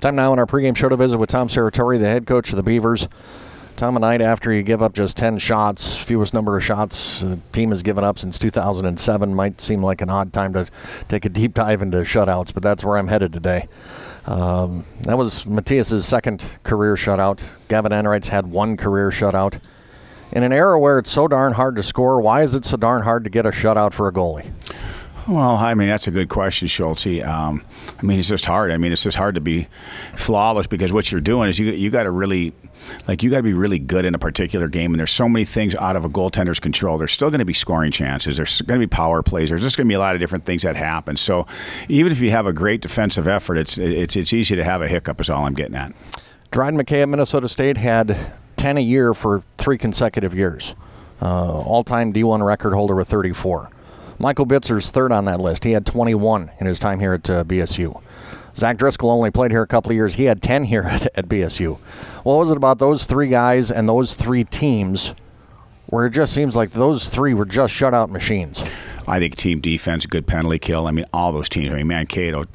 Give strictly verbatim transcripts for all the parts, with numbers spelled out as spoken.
Time now in our pregame show to visit with Tom Serratore, the head coach of the Beavers. Tom, a night after you give up just ten shots, fewest number of shots the team has given up since two thousand seven, might seem like an odd time to take a deep dive into shutouts, but that's where I'm headed today. Um, that was Matthias's second career shutout. Gavin Enright's had one career shutout. In an era where it's so darn hard to score, why is it so darn hard to get a shutout for a goalie? Well, I mean, that's a good question, Schultz. Um, I mean, it's just hard. I mean, it's just hard to be flawless because what you're doing is you you got to really, like, you got to be really good in a particular game, and there's so many things out of a goaltender's control. There's still going to be scoring chances. There's going to be power plays. There's just going to be a lot of different things that happen. So even if you have a great defensive effort, it's it's it's easy to have a hiccup is all I'm getting at. Dryden McKay at Minnesota State had ten a year for three consecutive years. Uh, all-time D one record holder with thirty-four. Michael Bitzer's third on that list. He had twenty-one in his time here at uh, B S U. Zach Driscoll only played here a couple of years. He had ten here at, at B S U. What was it about those three guys and those three teams where it just seems like those three were just shutout machines? I think team defense, good penalty kill. I mean, all those teams. I mean, Mankato,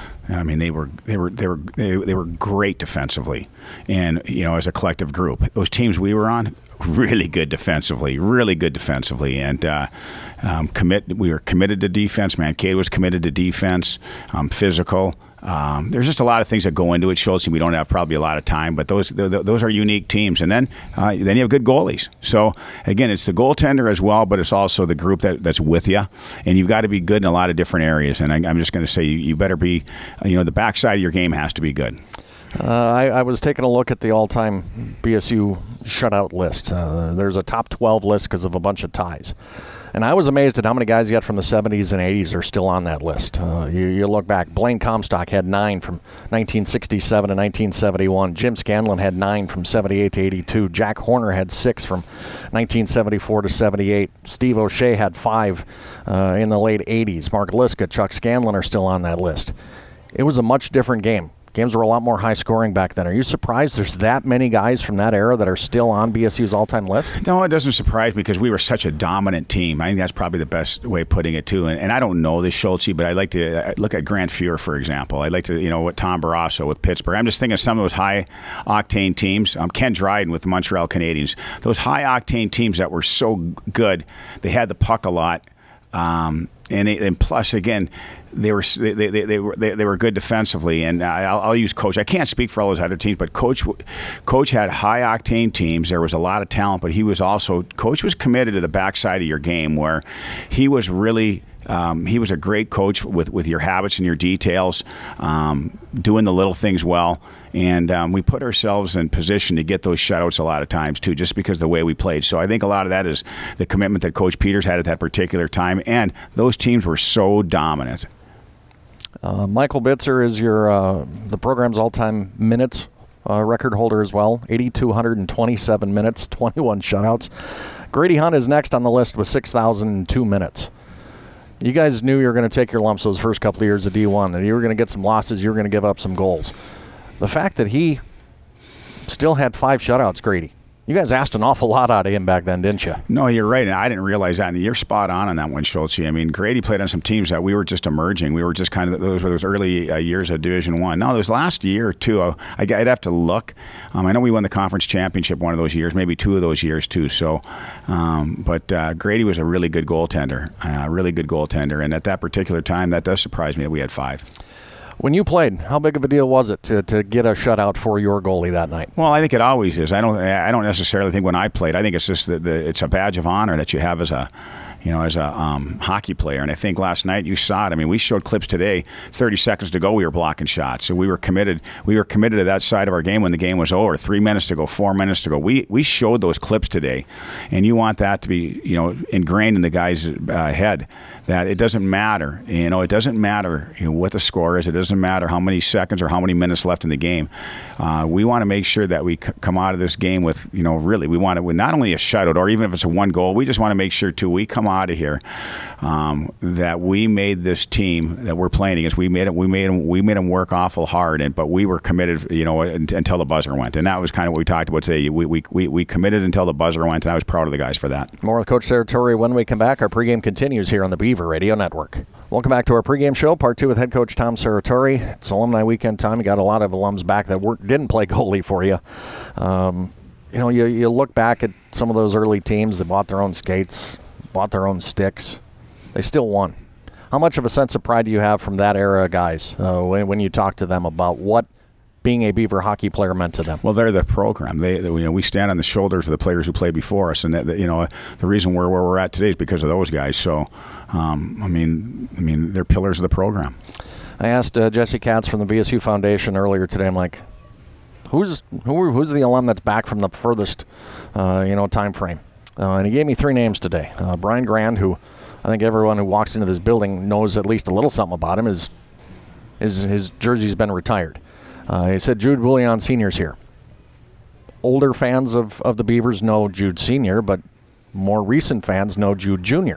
I mean, they were they were they were they, they were great defensively, and you know, as a collective group, those teams we were on, really good defensively, really good defensively, and uh, um, commit. We were committed to defense. Mankato was committed to defense, um, physical. Um, there's just a lot of things that go into it, Schultz, and we don't have probably a lot of time, but those th- th- those are unique teams. And then uh, then you have good goalies. So, again, it's the goaltender as well, but it's also the group that, that's with you. And you've got to be good in a lot of different areas. And I, I'm just going to say you, you better be, you know, the backside of your game has to be good. Uh, I, I was taking a look at the all-time B S U shutout list. Uh, there's a top twelve list because of a bunch of ties. And I was amazed at how many guys you got from the seventies and eighties are still on that list. Uh, you, you look back, Blaine Comstock had nine from nineteen sixty-seven to nineteen seventy-one. Jim Scanlon had nine from seventy-eight to eighty-two. Jack Horner had six from nineteen seventy-four to seventy-eight. Steve O'Shea had five uh, in the late eighties. Mark Liska, Chuck Scanlon are still on that list. It was a much different game. Games were a lot more high-scoring back then. Are you surprised there's that many guys from that era that are still on B S U's all-time list? No, it doesn't surprise me because we were such a dominant team. I think that's probably the best way of putting it, too. And, and I don't know this, Schultz, but I like to look at Grant Fuhr, for example. I like to, you know, what Tom Barrasso with Pittsburgh. I'm just thinking of some of those high-octane teams. Um, Ken Dryden with the Montreal Canadiens. Those high-octane teams that were so good, they had the puck a lot. Um, and, they, and plus, again, They were they, they, they were they, they were good defensively, and I'll, I'll use Coach. I can't speak for all those other teams, but Coach Coach had high octane teams. There was a lot of talent, but he was also Coach was committed to the backside of your game, where he was really. Um, he was a great coach with, with your habits and your details, um, doing the little things well. And um, we put ourselves in position to get those shutouts a lot of times, too, just because of the way we played. So I think a lot of that is the commitment that Coach Peters had at that particular time. And those teams were so dominant. Uh, Michael Bitzer is your uh, the program's all-time minutes uh, record holder as well. eight thousand two hundred twenty-seven minutes, twenty-one shutouts. Grady Hunt is next on the list with six thousand two minutes. You guys knew you were going to take your lumps those first couple of years of D one, and you were going to get some losses, you were going to give up some goals. The fact that he still had five shutouts, Grady, you guys asked an awful lot out of him back then, didn't you? No, you're right, and I didn't realize that, and you're spot on on that one, Schultz. I mean, Grady played on some teams that we were just emerging. We were just kind of, those were those early uh, years of Division One. No, those last year or two, uh, I'd have to look. Um, I know we won the conference championship one of those years, maybe two of those years too. So, um, but uh, Grady was a really good goaltender, a uh, really good goaltender, and at that particular time, that does surprise me that we had five. When you played, how big of a deal was it to, to get a shutout for your goalie that night? Well, I think it always is. I don't. I don't necessarily think when I played. I think it's just that the, it's a badge of honor that you have as a, you know, as a um, hockey player. And I think last night you saw it. I mean, we showed clips today. thirty seconds to go, we were blocking shots. So we were committed. We were committed to that side of our game when the game was over. Three minutes to go, four minutes to go. We we showed those clips today, and you want that to be, you know, ingrained in the guy's uh, head. That it doesn't matter, you know, it doesn't matter you know, what the score is. It doesn't matter how many seconds or how many minutes left in the game. Uh, we want to make sure that we c- come out of this game with, you know, really, we want to win not only a shutout or even if it's a one goal. We just want to make sure too we come out of here, um, that we made this team that we're playing against. We made it. We made them. We made them work awful hard, and but we were committed. You know, until the buzzer went, and that was kind of what we talked about today. We we we, we committed until the buzzer went, and I was proud of the guys for that. More with Coach Serratore when we come back. Our pregame continues here on the Beaver Radio Network. Welcome back to our pregame show, part two with head coach Tom Serratore. It's alumni weekend time. You got a lot of alums back that weren't, didn't play goalie for you. Um, you know, you you look back at some of those early teams that bought their own skates, bought their own sticks. They still won. How much of a sense of pride do you have from that era, guys, uh, when, when you talk to them about what being a Beaver hockey player meant to them? Well, they're the program. They, they, you know, we stand on the shoulders of the players who played before us, and that, that, you know, the reason we're where we're at today is because of those guys. So, um, I mean, I mean, they're pillars of the program. I asked uh, Jesse Katz from the B S U Foundation earlier today. I'm like, who's who, who's the alum that's back from the furthest, uh, you know, time frame? Uh, and he gave me three names today. Uh, Brian Grand, who I think everyone who walks into this building knows at least a little something about him. Is his his jersey's been retired. Uh, he said Jude Bouillon Senior's here. Older fans of, of the Beavers know Jude Senior, but more recent fans know Jude Junior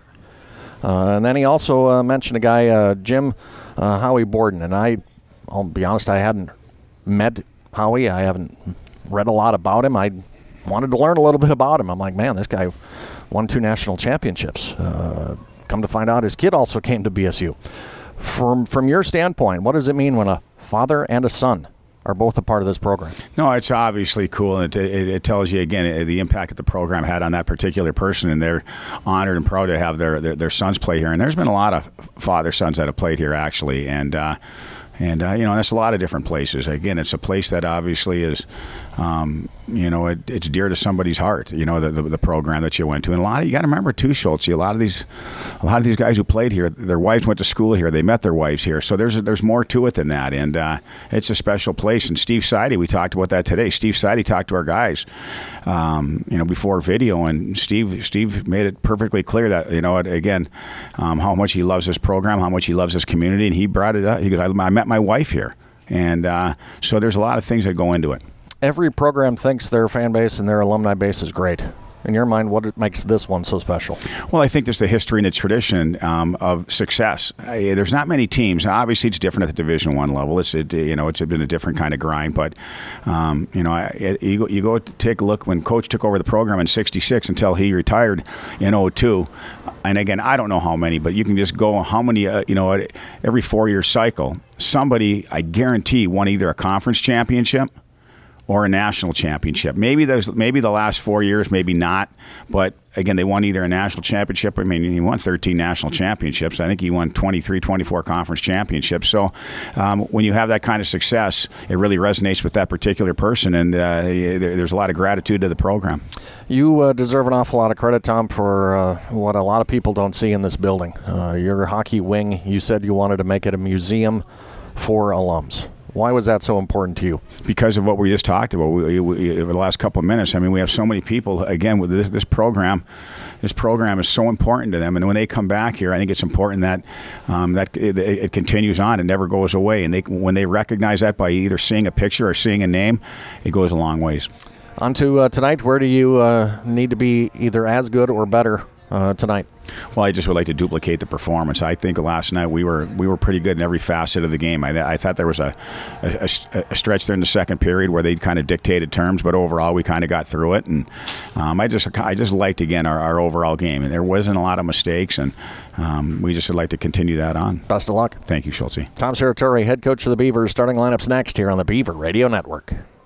Uh, and then he also uh, mentioned a guy, uh, Jim uh, Howie Borden. And I, I'll be honest, I hadn't met Howie. I haven't read a lot about him. I wanted to learn a little bit about him. I'm like, man, this guy won two national championships. Uh, come to find out, his kid also came to B S U. From from your standpoint, what does it mean when a father and a son are both a part of this program? No, it's obviously cool. It, it, it tells you, again, the impact that the program had on that particular person, and they're honored and proud to have their, their, their sons play here. And there's been a lot of father-sons that have played here, actually. And, uh, and uh, you know, that's a lot of different places. Again, it's a place that obviously is, um, you know, it, it's dear to somebody's heart, you know, the, the, the program that you went to. And a lot of, you got to remember, too, Schultz, a lot of these a lot of these guys who played here, their wives went to school here. They met their wives here. So there's there's more to it than that. And uh, it's a special place. And Steve Seide, we talked about that today. Steve Seide talked to our guys, um, you know, before video. And Steve Steve made it perfectly clear that, you know, again, um, how much he loves this program, how much he loves this community. And he brought it up. He goes, I, I met my wife here. And uh, so there's a lot of things that go into it. Every program thinks their fan base and their alumni base is great. In your mind, what makes this one so special? Well, I think there's the history and the tradition um, of success. I, there's not many teams. Obviously, it's different at the Division One level. It's it, you know it's been a different kind of grind. But um, you know, I, it, you go, you go take a look when Coach took over the program in sixty-six until he retired in oh two. And again, I don't know how many, but you can just go how many. Uh, you know, every four-year cycle, somebody, I guarantee, won either a conference championship or a national championship. Maybe those, maybe the last four years, maybe not. But again, they won either a national championship. I mean, he won thirteen national championships. I think he won twenty-three, twenty-four conference championships. So um, when you have that kind of success, it really resonates with that particular person, and uh, there's a lot of gratitude to the program. You uh, deserve an awful lot of credit, Tom, for uh, what a lot of people don't see in this building. Uh, your hockey wing, you said you wanted to make it a museum for alums. Why was that so important to you? Because of what we just talked about we, we, over the last couple of minutes. I mean, we have so many people, again, with this, this program. This program is so important to them. And when they come back here, I think it's important that um, that it, it continues on and never goes away. And they, when they recognize that by either seeing a picture or seeing a name, it goes a long ways. On to uh, tonight. Where do you uh, need to be either as good or better uh, tonight? Well, I just would like to duplicate the performance. I think last night we were we were pretty good in every facet of the game. I, I thought there was a, a, a stretch there in the second period where they kind of dictated terms, but overall we kind of got through it. And um, I just I just liked again our, our overall game, and there wasn't a lot of mistakes, and um, we just would like to continue that on. Best of luck. Thank you, Schultze. Tom Serratore, head coach of the Beavers. Starting lineups next here on the Beaver Radio Network.